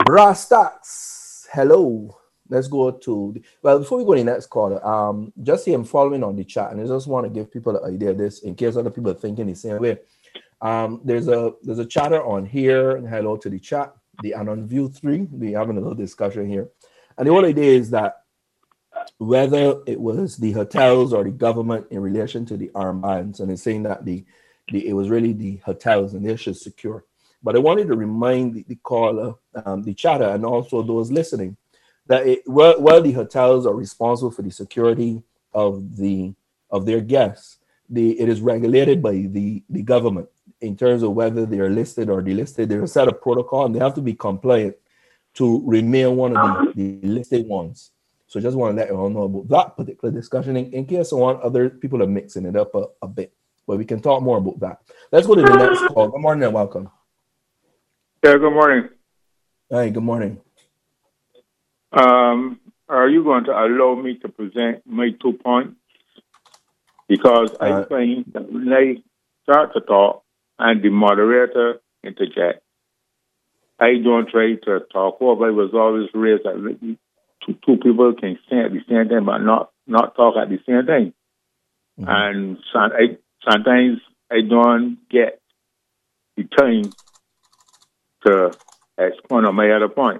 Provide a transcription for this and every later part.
Brastax, hello. Let's go well, before we go to the next caller, just see I'm following on the chat, and I just want to give people an idea of this in case other people are thinking the same way. There's a chatter on here. Hello to the chat. The Anon View 3. We're having a little discussion here. And the whole idea is that whether it was the hotels or the government in relation to the armbands, and it's saying that it was really the hotels and they should secure. But I wanted to remind the caller, the chatter, and also those listening that while the hotels are responsible for the security of their guests, it is regulated by the government in terms of whether they are listed or delisted. There's a set of protocol, and they have to be compliant to remain one of the listed ones. So just want to let you all know about that particular discussion in case I want other people are mixing it up a bit. But we can talk more about that. Let's go to the next call. Good morning and welcome. Yeah, good morning. Hi, good morning. Are you going to allow me to present my 2 points? Because I find that when I start to talk and the moderator interject, I don't try to talk over. I was always raised that two people can sing at the same time but not talk at the same time. Mm-hmm. And sometimes I don't get the time to explain on my other point.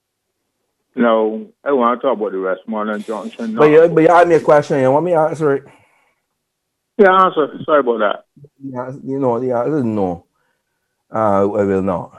Now, I want to talk about the Westmoreland Junction. But you asked me a question. You want me to answer it? Yeah, answer. Sorry about that. Yeah, the answer is no. I will not.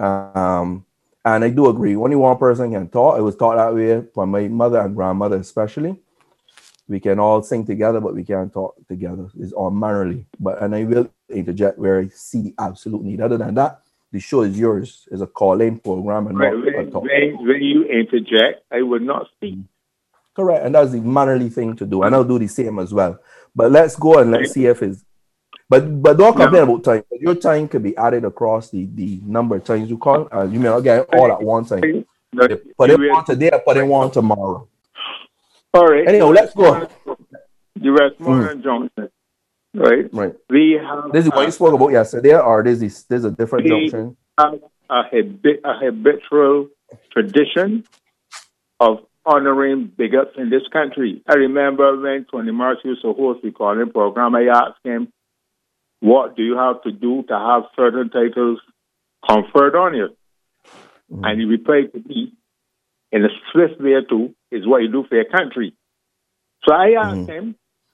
And I do agree. Only one person can talk. I was taught that way from my mother and grandmother especially. We can all sing together, but we can't talk together. It's all mannerly. And I will interject where I see the absolute need. Other than that, the show is yours. It's a call-in program and not a talk. When you interject, I would not speak. Correct. And that's the mannerly thing to do. And I'll do the same as well. But let's go and let's see if it's... But don't complain about time. Your time could be added across the number of times you call. You may not get all at one time. Put it on today or put it on tomorrow. All right. Anyhow, let's go. The Westmoreland Junction. Right. We have this is what you spoke about yesterday, or there's a different junction? Have a habitual tradition of honoring big ups in this country. I remember when Tony Marsh used to host the calling program, I asked him, what do you have to do to have certain titles conferred on you? Mm-hmm. And he replied to me, in a swift way too, is what you do for your country. So I asked him,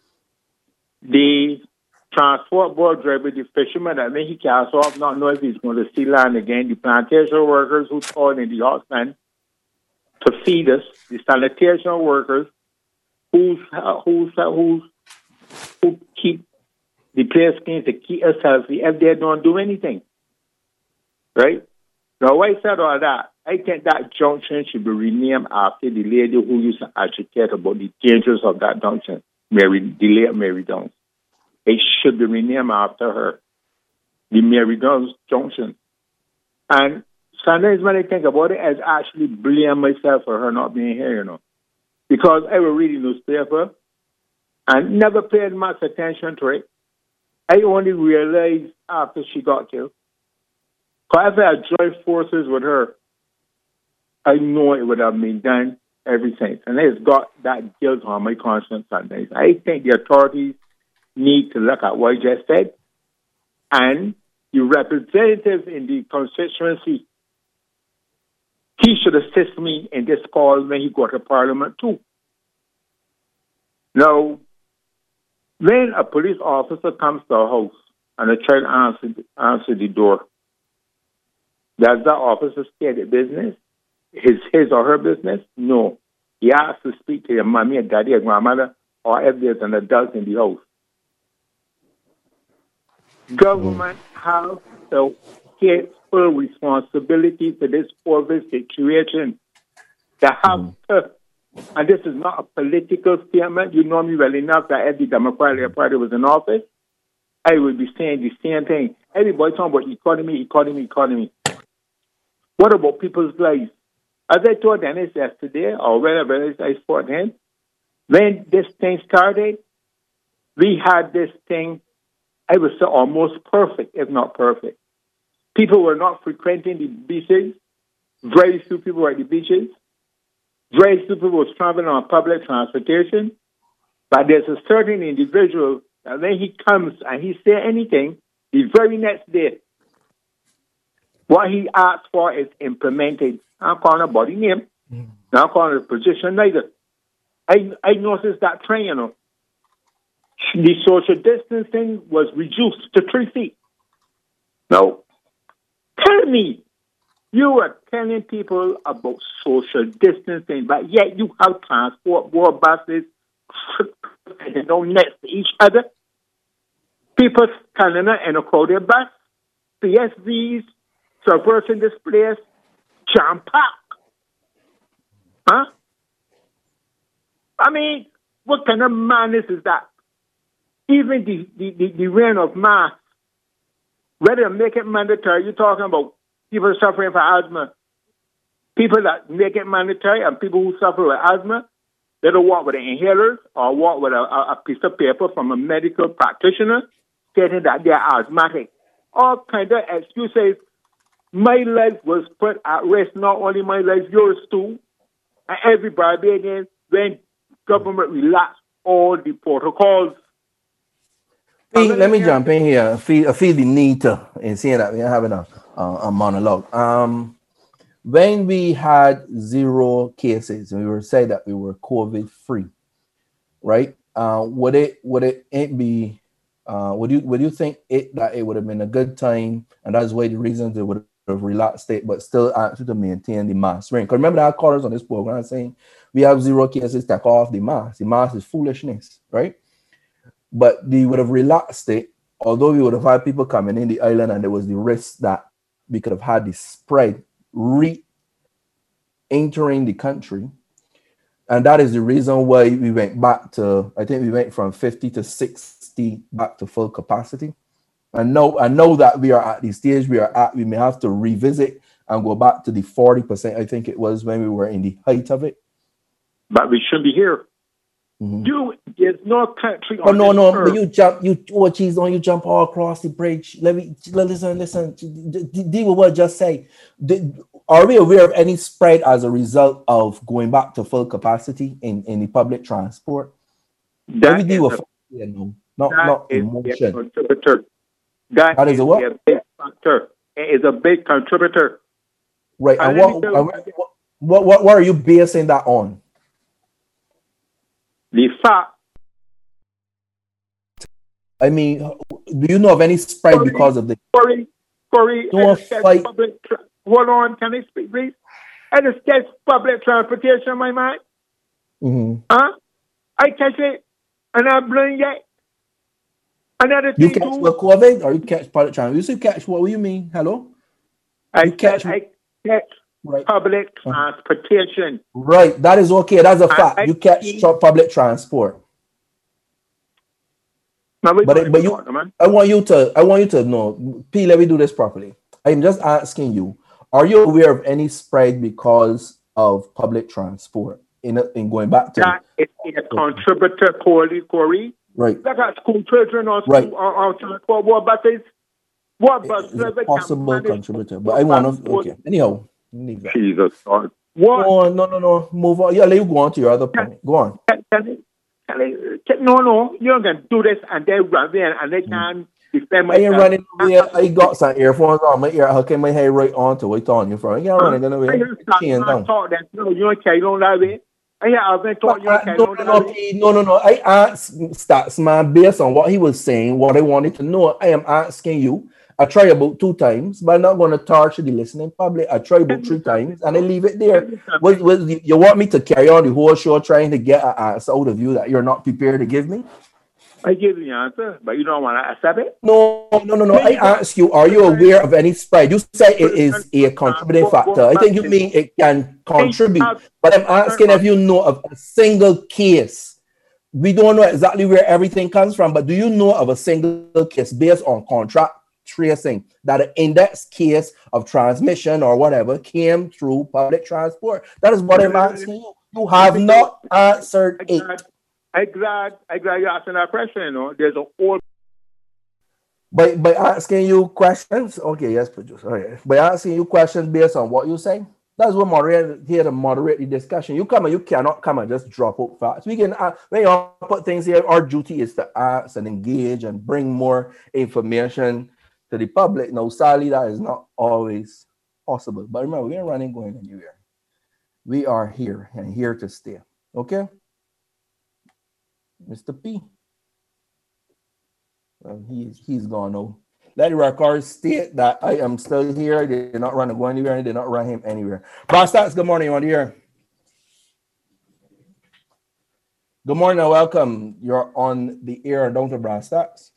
the transport board driver, the fisherman that made he cast off, not know if he's going to see land again, the plantation workers who toiled in the hot sun to feed us, the sanitation workers who keep the place clean to keep us healthy if they don't do anything. Right? Now, I said all that, I think that junction should be renamed after the lady who used to agitate about the dangers of that junction. The late Mary Downs. It should be renamed after her, the Mary Downs Junction. And sometimes when I think about it, I actually blame myself for her not being here, because I was reading newspaper and never paid much attention to it. I only realized after she got killed. Because if I had joined forces with her, I know it would have been done ever since. And it's got that guilt on my conscience sometimes. I think the authorities need to look at what I just said. And the representative in the constituency, he should assist me in this call when he go to Parliament too. Now, when a police officer comes to a house and a child answers the door, does that officer stay at the business? His or her business? No. He has to speak to your mommy and daddy or grandmother, or if there's an adult in the house. Government has to take full responsibility for this COVID situation. They have to, and this is not a political statement. You know me well enough that if the Democratic Party was in office, I would be saying the same thing. Everybody talking about economy. What about people's lives? As I told Dennis yesterday, or whenever I spoke to him, when this thing started, we had this thing, I would say almost perfect, if not perfect. People were not frequenting the beaches. Very few people were at the beaches. Very few people was traveling on public transportation. But there's a certain individual that when he comes and he say anything, the very next day, what he asks for is implemented. I'm calling a body name. Not calling a position neither. I noticed that trend, you know. The social distancing was reduced to 3 feet. Now, tell me, you are telling people about social distancing, but yet you have transport board buses next to each other. People standing in a crowded bus, PSVs, subversion displays, jam-packed. Huh? I mean, what kind of madness is that? Even the reign of masks, whether to make it mandatory, you're talking about people suffering from asthma. People that make it mandatory and people who suffer with asthma, they don't walk with an inhaler or walk with a piece of paper from a medical practitioner stating that they're asthmatic. All kinds of excuses. My life was put at risk, not only my life, yours too. And every Barbadian, when government relaxed all the protocols. Let me jump in here. I feel the need to, in seeing that we're having a monologue. When we had 0 cases and we were saying that we were COVID free, right? Would you think that it would have been a good time, and that's why the reasons they would have relaxed it, but still actually to maintain the mask ring? Because remember, our callers on this program are saying we have 0 cases, take off the mask. The mask is foolishness, right? But they would have relaxed it, although we would have had people coming in the island, and there was the risk that we could have had the spread re-entering the country. And that is the reason why we went back to, I think we went from 50 to 60 back to full capacity. I know that we are at the stage we are at, we may have to revisit and go back to the 40%, I think it was, when we were in the height of it. But we should be here. Mm-hmm. There's no country on but you jump all across the bridge. Listen. Deal with what I just say. Are we aware of any spread as a result of going back to full capacity in the public transport? That is not emotion. That is a big factor. It is a big contributor. Right. And what are you basing that on? The fact. I mean, do you know of any spread because of the Corey, don't fight. Hold on, can I speak, please? I just catch public transportation, my man. Mm-hmm. Huh? I catch it, and I'm blind yet. Another thing, you catch what COVID or you catch public transport? You say catch what? What do you mean? Hello? I catch right. Public transportation. Right, that is okay. That's a fact. You catch public transport. I want you to know. P, let me do this properly. I'm just asking you: are you aware of any spread because of public transport in going back to that? It's a contributor, Corey. Right. Look at school children or transport buses. What bus driver can possible contributor? But I want to. Okay. Anyhow. Jesus. What? Oh, no. Move on. Yeah, let you go on to your other point. Go on. No. You're going to do this and they run there and they can't defend my. I ain't running away. I got some earphones on my ear. How can my hair right on to wait on you for? I can't run away. No, you don't carry on that way. No. I asked Statsman based on what he was saying, what I wanted to know. I am asking you. I try about 2 times, but I'm not going to torture the listening public. I try about 3 times, and I leave it there. You want me to carry on the whole show trying to get an answer out of you that you're not prepared to give me? I give you the answer, but you don't want to accept it? No. I ask you, are you aware of any spread? You say it is a contributing factor. I think you mean it can contribute, but I'm asking if you know of a single case. We don't know exactly where everything comes from, but do you know of a single case based on contract tracing that an index case of transmission or whatever came through public transport? That is what I'm asking you. You have not answered it. I'm glad you're asking that question. You know, there's a whole. By asking you questions, okay, yes, producer. Okay. By asking you questions based on what you say. That's what moderate here to moderate the discussion. You come and you cannot come and just drop out facts. We can when you put things here, our duty is to ask and engage and bring more information to the public. Now, sadly, that is not always possible. But remember, we ain't running going anywhere. We are here and here to stay. Okay? Mr. P. Well, he's gone now. Let the record state that I am still here. They did not run to go anywhere, and they did not run him anywhere. Brastats, good morning. You on the air? Good morning and welcome. You're on the air. Down to Brastats.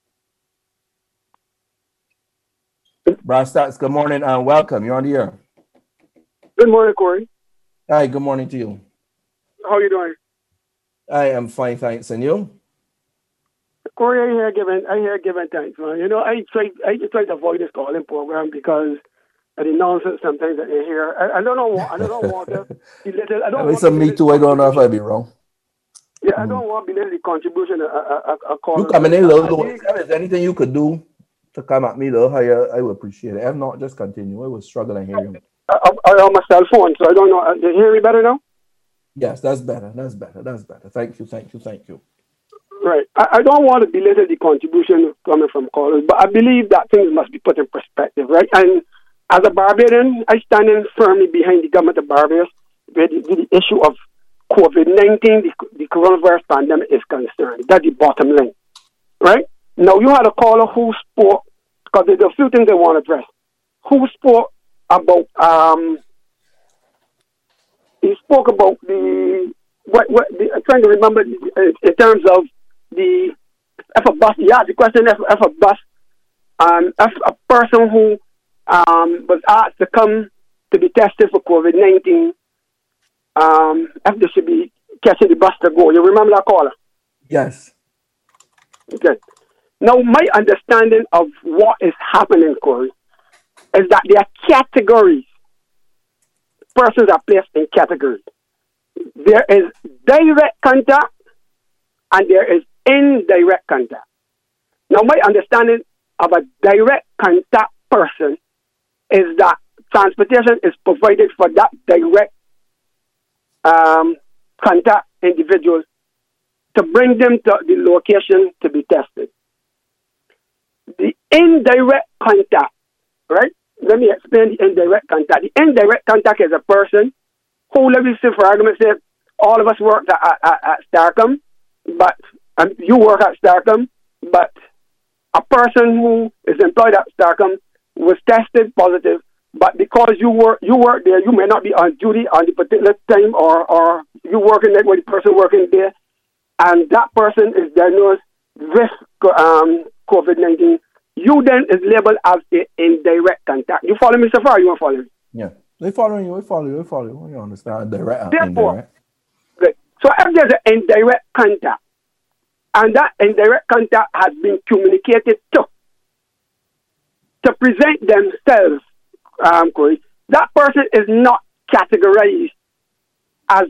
Brastats, good morning and welcome. You're on the air. Good morning, Corey. Hi, good morning to you. How are you doing? I am fine, thanks. And you? Corey, I hear giving thanks, man. You know, I try to avoid this calling program because of the nonsense sometimes that I hear. I don't want to belittle. It's a me too. I don't know if I'd be wrong. Yeah, I don't want to belittle the contribution a call. You coming in, though. If there's anything you could do to come at me, though, I would appreciate it. If not, just continue. I was struggling hearing you. I'm on my cell phone, so I don't know. You hear me better now? Yes, that's better. Thank you. Right. I don't want to belittle the contribution coming from callers, but I believe that things must be put in perspective, right? And as a Barbadian, I stand in firmly behind the government of Barbados where the issue of COVID-19, the coronavirus pandemic is concerned. That's the bottom line, right? Now, you had a caller who spoke, because there's a few things I want to address, who spoke about, he spoke about I'm trying to remember in terms of if a bus, the question if a bus, if a person who was asked to come to be tested for COVID-19, if they should be catching the bus to go. You remember that caller? Yes. Okay. Now, my understanding of what is happening, Corey, is that there are categories. Persons are placed in categories. There is direct contact and there is indirect contact. Now, my understanding of a direct contact person is that transportation is provided for that direct contact individuals to bring them to the location to be tested. The indirect contact, right? Let me explain the indirect contact. The indirect contact is a person who, let me say for argument's sake, all of us work at Starcom, but you work at Starcom, but a person who is employed at Starcom was tested positive, but because you work there, you may not be on duty on the particular time, or you working there with the person working there, and that person is diagnosed with COVID-19. You then is labeled as an indirect contact. You follow me so far? You won't follow me? Yeah, they following you. We follow you. You understand? Direct. Therefore, good. So if there's an indirect contact, and that indirect contact has been communicated to present themselves, Corey, that person is not categorized as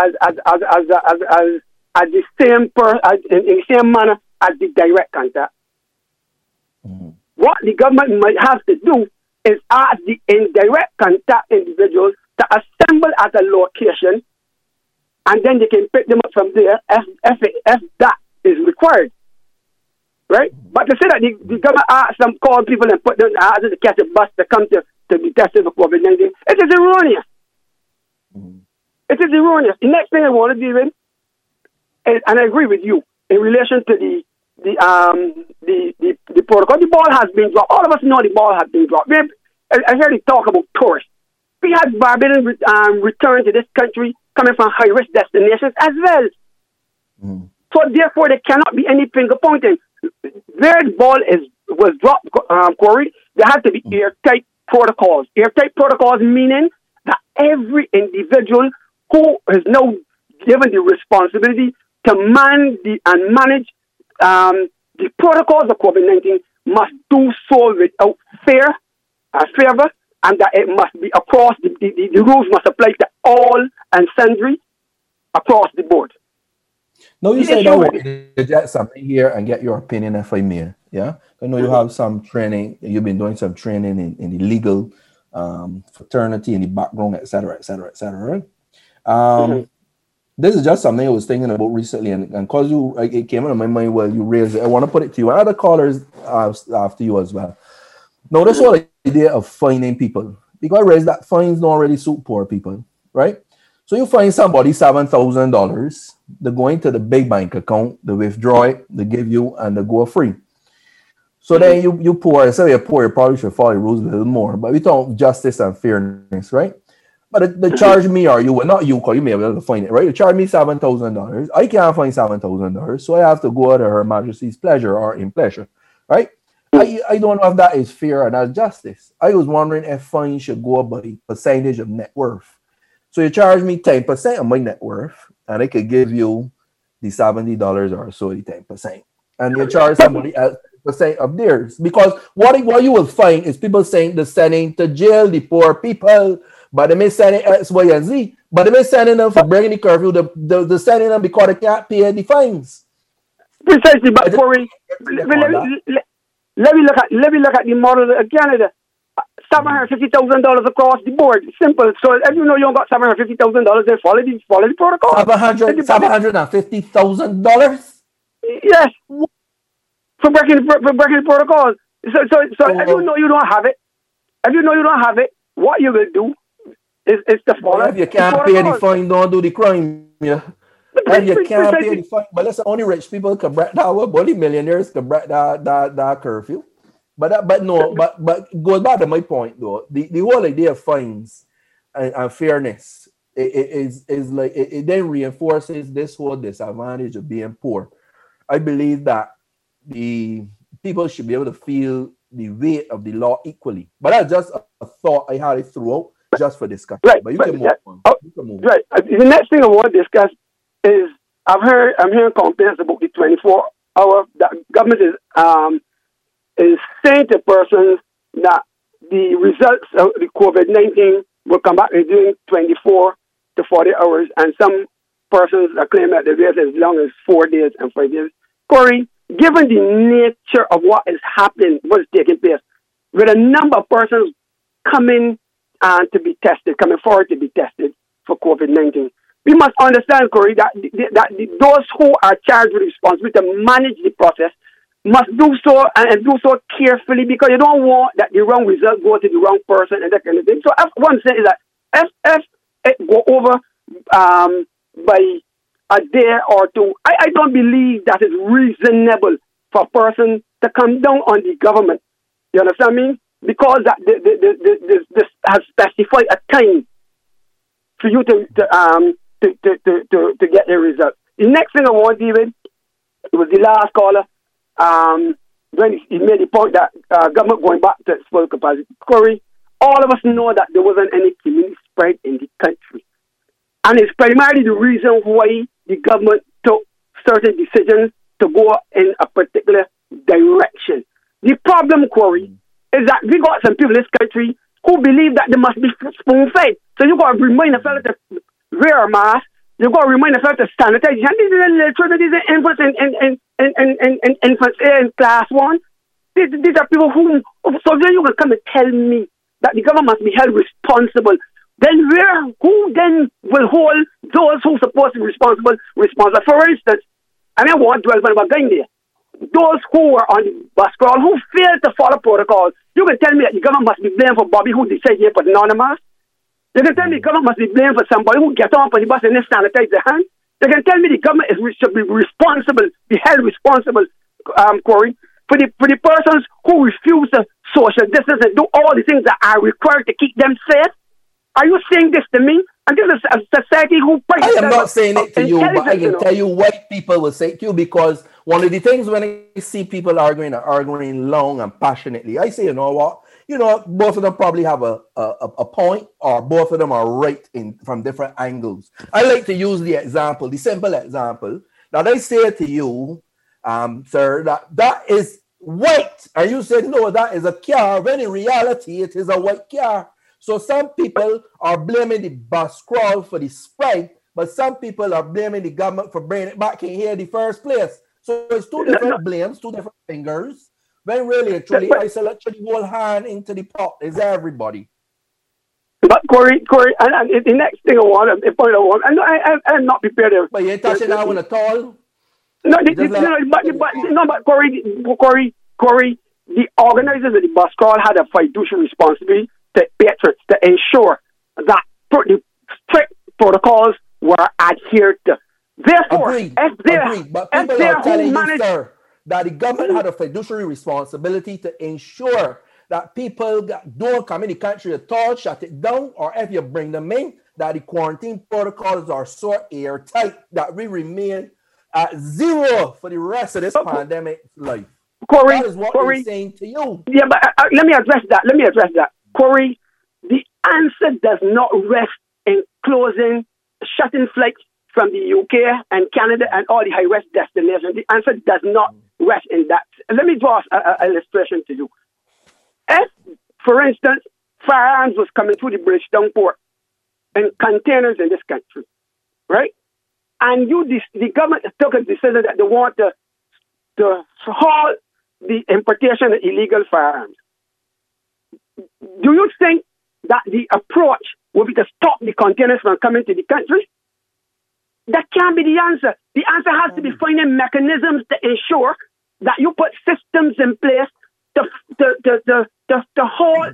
the same in the same manner as the direct contact. Mm-hmm. What the government might have to do is ask the indirect contact individuals to assemble at a location, and then they can pick them up from there if that is required. Right? But to say that the government asks them, call people and put them to catch a bus to come to be tested for COVID-19, it is erroneous. Mm-hmm. It is erroneous. The next thing I want to deal with, and I agree with you, in relation to the protocol, the ball has been dropped. All of us know the ball has been dropped. I heard you talk about tourists. We had Barbadians return to this country coming from high-risk destinations as well. Mm. So therefore, there cannot be any finger pointing. Where the ball was dropped, Corey, there has to be airtight protocols. Airtight protocols meaning that every individual who is now given the responsibility to man and manage the protocols of COVID-19 must do so without fear, favor, and that it must be across, the rules must apply to all and sundry across the board. No, you said I want to get something here and get your opinion if I may. Yeah, I know you have some training. You've been doing some training in the legal fraternity in the background, etc., etc., etc. This is just something I was thinking about recently, and because it came into my mind while you raised it, I want to put it to you and other callers after you as well. Now, this whole idea of fining people, because I raised that fines don't really suit poor people, right? So you fine somebody $7,000, they go into the big bank account, they withdraw it, they give you, and they go free. So then you poor, say you're poor, you probably should follow the rules a little more, but we talk justice and fairness, right? But they charge me or you, well, not you, because you may be able to find it, right? You charge me $7,000. I can't find $7,000, so I have to go to Her Majesty's pleasure or in pleasure, right? I don't know if that is fair and that's justice. I was wondering if fines should go by percentage of net worth. So you charge me 10% of my net worth, and I could give you the $70 or so, the 10%. And you charge somebody else percent of theirs. Because what you will find is people saying they're sending to jail the poor people, but they may send it X, Y, and Z. But they may sending them for breaking the curfew. They're sending them because they can't pay the fines. Precisely, but Corey, let me look at the model of Canada. $750,000 across the board. Simple. So if you know you don't got $750,000, then follow the protocol. $750,000. Yes. For breaking the protocol. So if you know you don't have it, what you will do is to follow. If you can't pay the fine, don't do the crime. Yeah. And you can't pay the fine. But listen, only rich people can break that. Only millionaires can break that curfew. But goes back to my point though. The whole idea of fines and fairness is like it then reinforces this whole disadvantage of being poor. I believe that the people should be able to feel the weight of the law equally. But that's just a thought I had it throughout just for discussion. Right, but you can move on. Right. The next thing I want to discuss is I'm hearing complaints about the 24-hour that government is saying to persons that the results of the COVID-19 will come back in doing 24 to 40 hours, and some persons are claiming that they wait as long as 4 days and 5 days. Corey, given the nature of what is happening, what is taking place, with a number of persons coming forward to be tested for COVID-19, we must understand, Corey, that those who are charged with responsibility to manage the process must do so and do so carefully, because you don't want that the wrong result go to the wrong person and that kind of thing. So what I'm saying is that if it go over by a day or two, I don't believe that it's reasonable for a person to come down on the government. You understand me? Because that this has specified a time for you to get the result. The next thing I want to deal with, it was the last caller. When he made the point that government going back to its full capacity. Corey, all of us know that there wasn't any community spread in the country. And it's primarily the reason why the government took certain decisions to go in a particular direction. The problem, Corey, is that we got some people in this country who believe that they must be spoon-fed. So you got to remind the fellow to wear a mask. You got to remind the fellow to sanitize. And these are little children, these are infants in infants in class 1. These are people who, so then you will come and tell me that the government must be held responsible. Then who then will hold those who are supposed to be responsible? For instance, I mean, I want to dwell about going there. Those who were on the bus crawl, who failed to follow protocol, you can tell me that the government must be blamed for Bobby who decided to put on a mask. You can tell me the government must be blamed for somebody who gets on the bus and then sanitize their hands. You can tell me the government should be responsible, be held responsible, Corey, for the persons who refuse to social distance and do all the things that are required to keep them safe. Are you saying this to me? And this is a society who... I am not saying it to you, but I can tell you what people will say to you, because one of the things when I see people arguing long and passionately, I say, you know what? You know, both of them probably have a point, or both of them are right from different angles. I like to use the simple example, that I say to you, sir, that is white. And you said, no, that is a car, when in reality, it is a white car. So some people are blaming the bus crawl for the spread, but some people are blaming the government for bringing it back in here in the first place. So it's two different blames, two different fingers. When really, truly, I select the whole hand into the pot is everybody. But Corey, and the next thing I want, I'm not prepared. But you ain't touching that one at all. No, but Corey, the organizers of the bus crawl had a fiduciary responsibility to patrons to ensure that the strict protocols were adhered to. Therefore, agreed. But people are telling you, sir, that the government had a fiduciary responsibility to ensure that people don't come in the country at all, shut it down, or if you bring them in, that the quarantine protocols are so airtight that we remain at zero for the rest of this pandemic life. Corey, that is what we're saying to you. Yeah, but let me address that. Corey, the answer does not rest in shutting flights from the UK and Canada and all the high-risk destinations. The answer does not rest in that. Let me draw an illustration to you. If, for instance, firearms was coming through the Bridgetown port in containers in this country, right? And the government took a decision that they want to halt the importation of illegal firearms. Do you think that the approach will be to stop the containers from coming to the country? That can't be the answer. The answer has to be finding mechanisms to ensure that you put systems in place to hold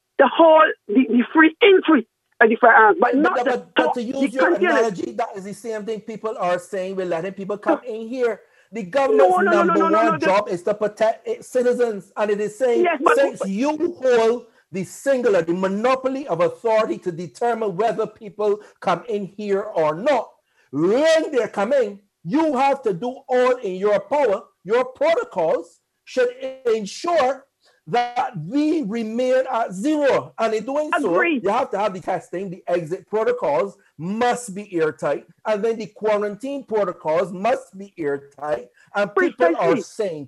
the free entry of the firearms, but to use your analogy, that is the same thing people are saying. We're letting people come in here. The government's number one job is to protect its citizens, and it is saying since you hold the monopoly of authority to determine whether people come in here or not, when they're coming, you have to do all in your power. Your protocols should ensure that we remain at zero. And in doing so, you have to have the testing, the exit protocols must be airtight, and then the quarantine protocols must be airtight. And people are saying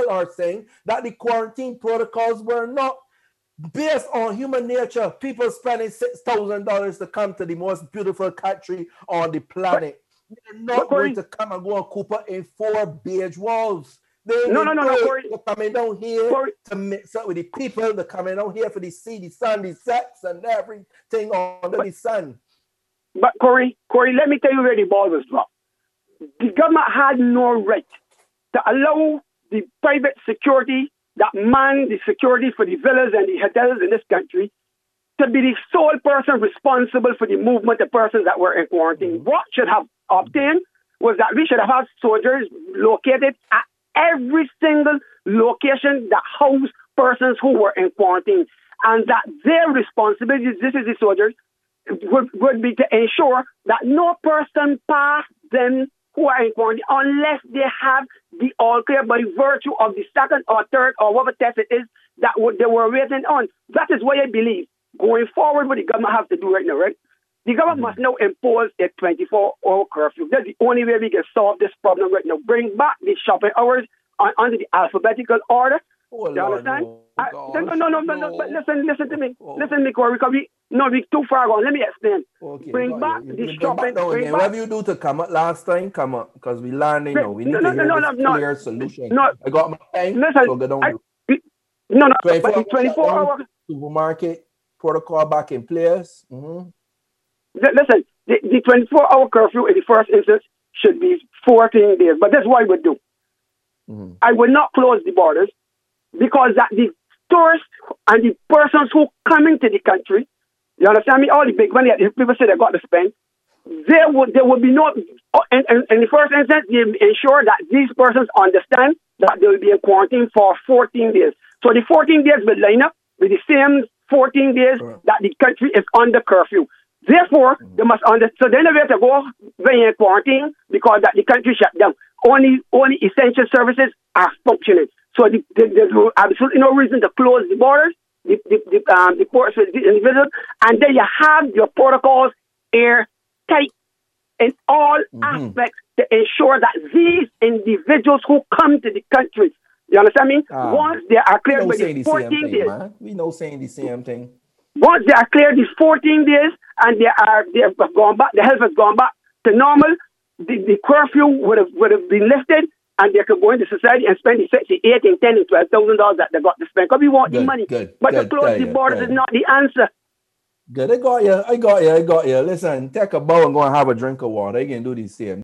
that the quarantine protocols were not based on human nature. People spending $6,000 to come to the most beautiful country on the planet. They're not going to come and go and Cooper in 4 beige walls. They're coming down here to mix up with the people. They're coming down here for the see the sun, the sex, and everything under the sun. But Corey, let me tell you where the ball was dropped. The government had no right to allow the private security that man the security for the villas and the hotels in this country to be the sole person responsible for the movement of persons that were in quarantine. What should have obtained was that we should have had soldiers located at every single location that housed persons who were in quarantine, and that their responsibility, this is the soldiers, would be to ensure that no person passed them who are in quarantine unless they have the all clear by virtue of the second or third or whatever test it is that they were waiting on. That is why I believe going forward what the government has to do right now, right? The government must now impose a 24-hour curfew. That's the only way we can solve this problem right now. Bring back the shopping hours under the alphabetical order. Oh, you understand? No. But listen to me. Listen to me, Corey, because we're too far gone. Let me explain. Okay, bring back the shopping. Whatever you do to come up last time, come up. Because we learned, we need to hear this clear solution. I got my time. Listen, so go down. But the 24-hour supermarket protocol back in place. Mm-hmm. Listen, the 24-hour curfew in the first instance should be 14 days, but that's what I would do. Mm-hmm. I would not close the borders because that the tourists and the persons who come into the country, you understand me, all the big money that people say they got to spend, there would be no, in the first instance, they ensure that these persons understand that they will be in quarantine for 14 days. So the 14 days will line up with the same 14 days that the country is under curfew. Therefore, they must understand. So then they have to go in quarantine because that the country shut down. Only essential services are functioning. So there's absolutely no reason to close the borders, the ports with the individuals, and then you have your protocols airtight in all aspects to ensure that these individuals who come to the country, you understand me? Once they are cleared by the 14 days. We know saying the same thing. Once they are cleared these 14 days and they have gone back, the health has gone back to normal, the curfew would have been lifted, and they could go into society and spend the $8,000, $10,000, and $12,000 that they got to spend because we want the money. But to close the borders is not the answer. Good. I got you. Listen, take a bow and go and have a drink of water. You can do the same.